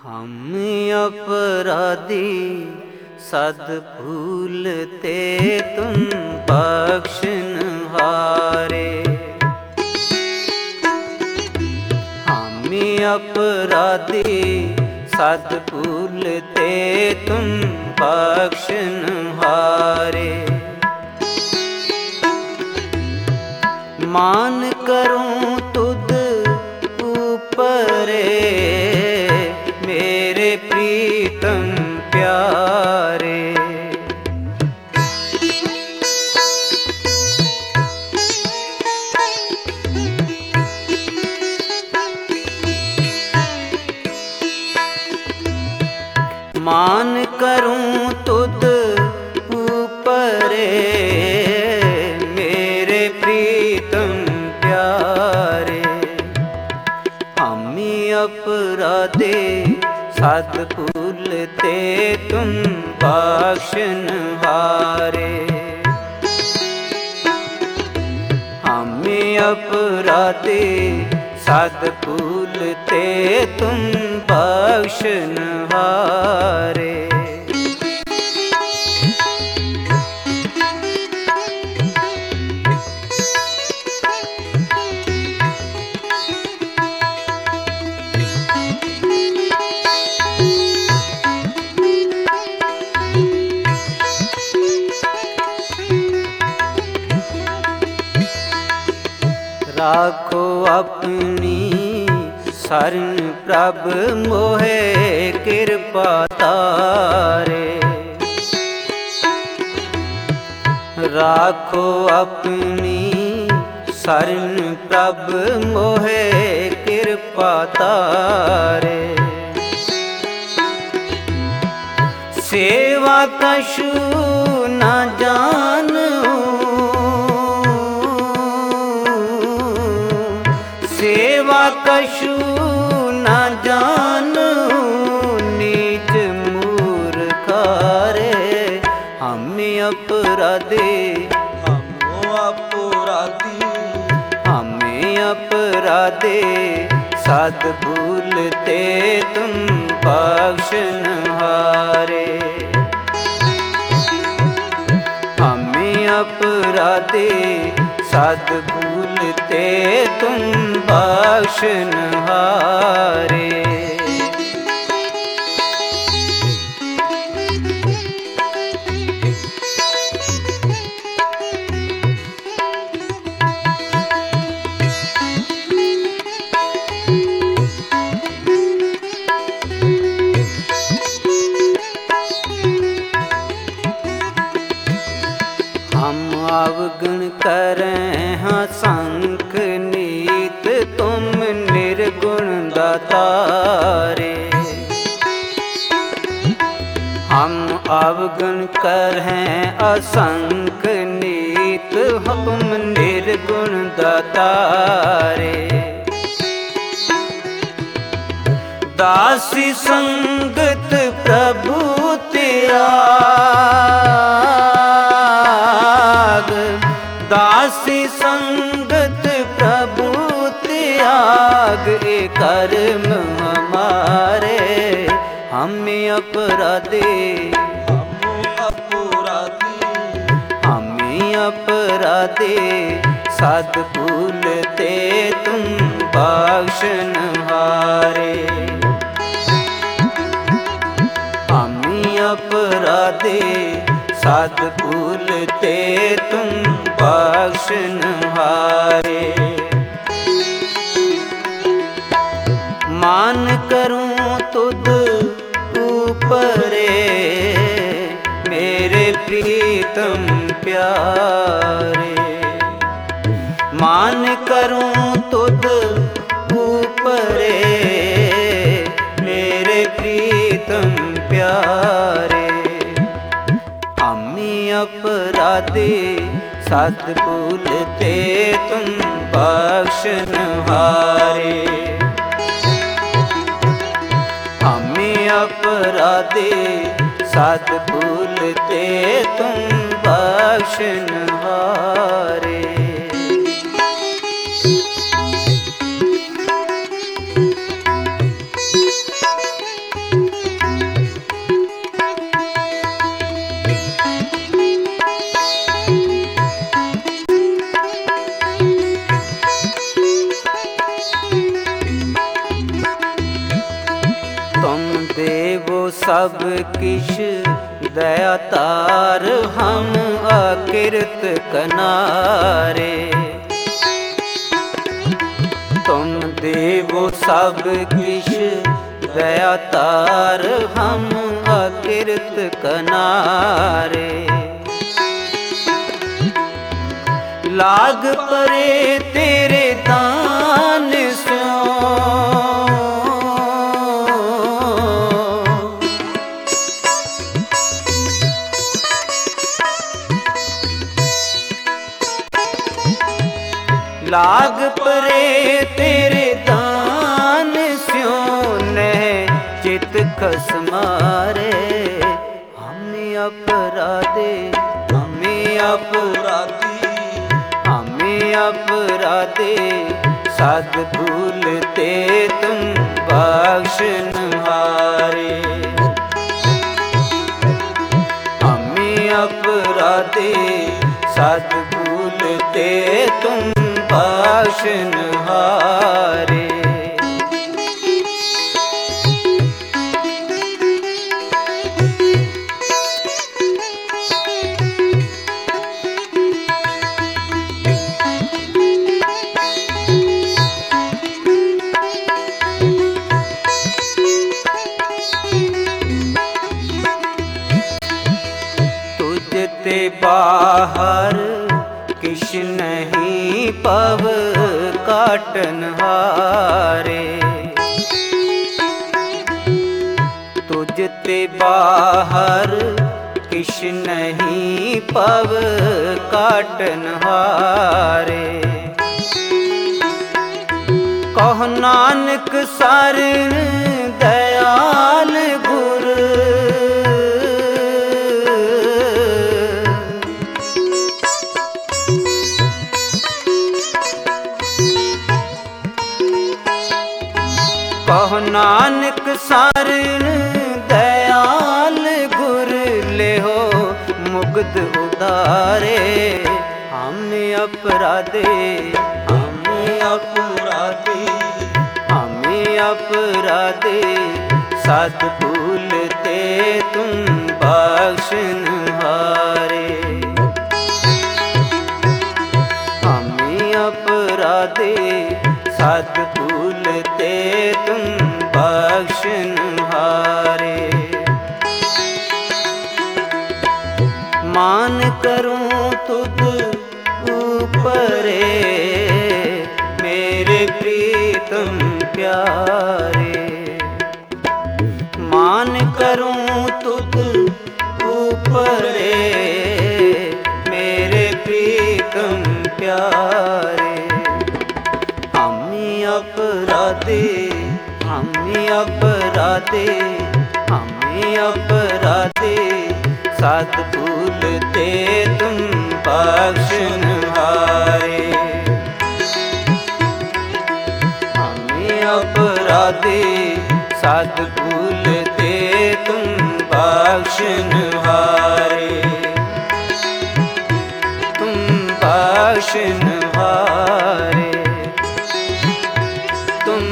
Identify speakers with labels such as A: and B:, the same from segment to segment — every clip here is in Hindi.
A: हम अपराधी सद भूलते तुम बख्शनहारे। हम अपराधी सद भूलते तुम बख्शनहारे। मान करूं तुद ऊपरे मेरे प्रीतम प्यारे। मान करूं तुद ऊपरे मेरे प्रीतम प्यारे। हम अपराधे सद भूलते तुम बख्शनहारे। हम अपराधे सद भूलते तुम बख्शनहारे। राखो अपनी शरण प्रभ मोहे कृपा तारे। राखो अपनी शरण प्रभ मोहे कृपा तारे। सेवा कछु न जानूं सेवा कछु न जानूं नीच मूर्खारे। हम अपराधी हम अपराधी सद भूलते तुम बख्शनहारे। हम अपराधी सद भूलते तुम बख्शनहारे। हम अवगुण करें हाँ संख नीत तुम निर्गुण दातारे। हम अवगुण करें असंख नीत तुम निर्गुण दातारे। दासी संगत प्रभु त्याग। दासी संगत प्रभु त्याग ए कर्म हमारे। हम अपराधी हम अपराधी सद भूलते तुम बख्शनहारे। हम अपराधी सद भूलते तुम बख्शनहारे। मान करूं तुद ऊपरे मेरे प्रीतम प्यारे। मान करूं तुद ऊपरे मेरे प्रीतम प्यारे। हम अपराधी सद भूलते तुम बख्शनहारे। हम अपराधी सद भूलते तुम बख्शनहारे। देवो सब किश दयातार, हम अकिरत कनारे। तुम देवो सब किश दयातार, हम अकिरत कनारे। लाग परे तेरे दान स्यों, लाग परे तेरे दान स्यों, नह चित खस मारे। हमें अपराधे हमें अपराधी, हमें अपराधे साध भूलते तुम बख्शनहारे। हमें अपराधे साध भूलते तुम बख्शनहारे। तुझते बाहर किश नहीं पव काटनहारे। तुझते बाहर किश नहीं पव काटनहारे। कहो नानक सरन दयाल गुर, कहो नानक सरन दयाल गुर, लेहो मुग्ध उदारे। हमें अपराधे हमें अपराधे, हमें अपराधे साध भूलते तुम बख्शनहारे। हमें अपराधे साध भूलते तुम बख्शनहारे। मान करूं तुझ ऊपरे, मेरे प्रीतम प्यारे। मान करूं तुझ ऊपरे, मेरे प्रीतम प्यारे। हमें अपराधे हमें अपराधे, हमें अपराधे साध भूलते तुम बख्शनहारे। हमें अपराधे साध भूलते तुम बख्शनहारे। तुम बख्शनहारे, तुम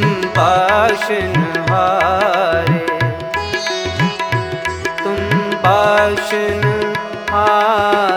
A: बख्शनहारे, तुम बख्शनहारे।